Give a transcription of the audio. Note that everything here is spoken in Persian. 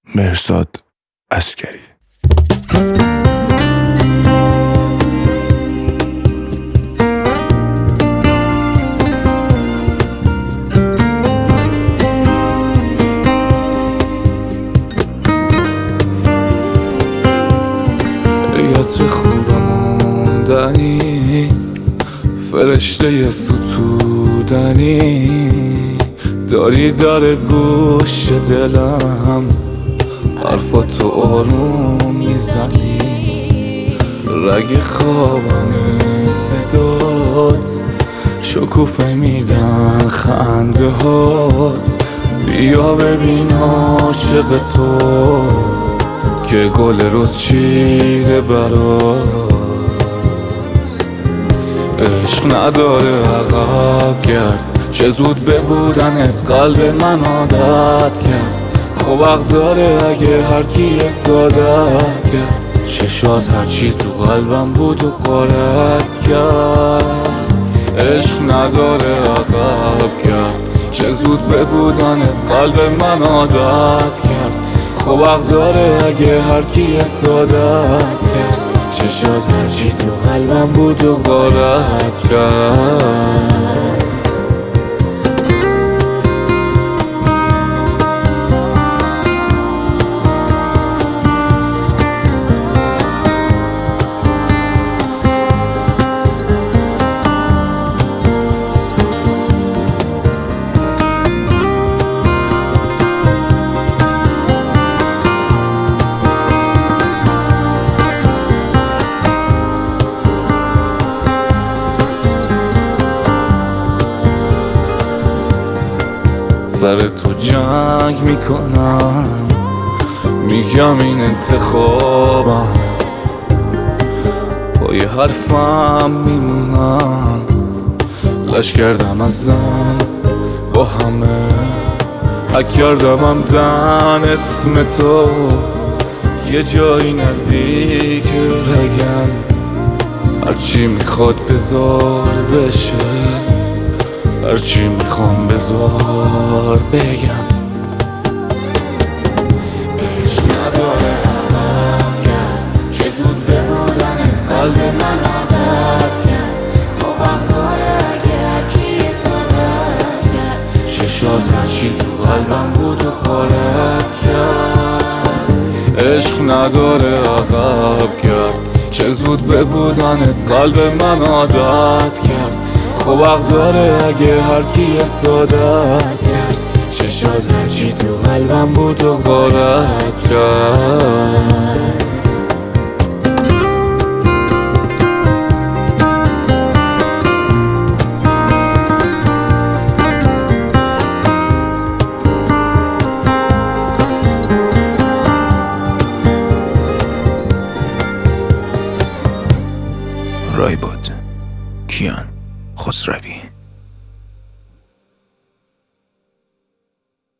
مهرزاد عسگری. عطر خوبموندنی، فرشته ستودنی، داری در گوش دلم حرفاتو آروم میزنی. رگ خوابم صدات، شکوفه میدن خنده هات. بیا ببین عاشق تو که گل روز چیده برات. عشق نداره عقب گرد، چه زود به بودنت قلب من عادت کرد. خب حق داره اگه هر کی سادت کرد. چشات هرچی تو قلبم بود و غارت کرد. عشق نداره عقب کرد، چه زود به بودنت قلب من عادت کرد. خب حق داره اگه هر کی سادت کرد. چشات هرچی تو قلبم بود و غارت کرد. سر تو جنگ میکنم، میگم این انتخابم، پای حرفم میمونم. لش کردم از زن با همه، حک کردم همدن اسم تو. یه جایی نزدیک رگم، هرچی میخواد بذار بشه، هرچی میخوام بذار بگم. عشق نداره عقب کرد، چه زود به بودنت قلب من عادت کرد. خب حق داره اگه هرکی سادت کرد. چشات هرچی تو قلبم بود و غارت کرد. عشق نداره عقب کرد، چه زود به بودنت قلب من عادت کرد. خب حق داره اگه هر کی سادت کرد. چشات هرچی تو قلبم بود و غارت کرد. رایباد کیان خسروی.